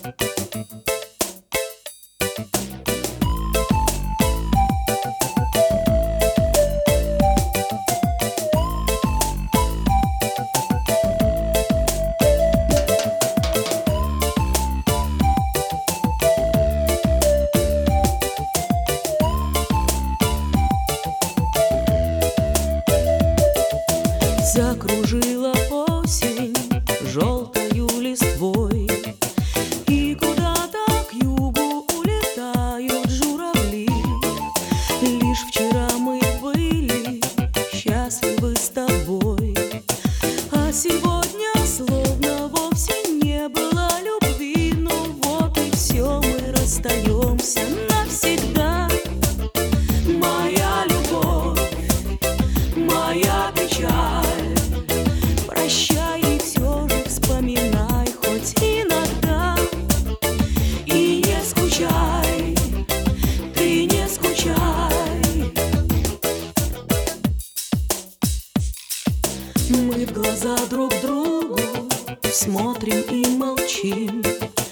Закружила осень желтою листвой, и куда-то к югу улетают журавли. Лишь вчера мы были счастливы с тобой, а сегодня словно вовсе не было любви. Ну вот и все, мы расстаемся навсегда. Моя любовь, моя печаль, прощай и все же вспоминай хоть иногда. И не скучай, ты не скучай. Мы в глаза друг другу смотрим и молчим.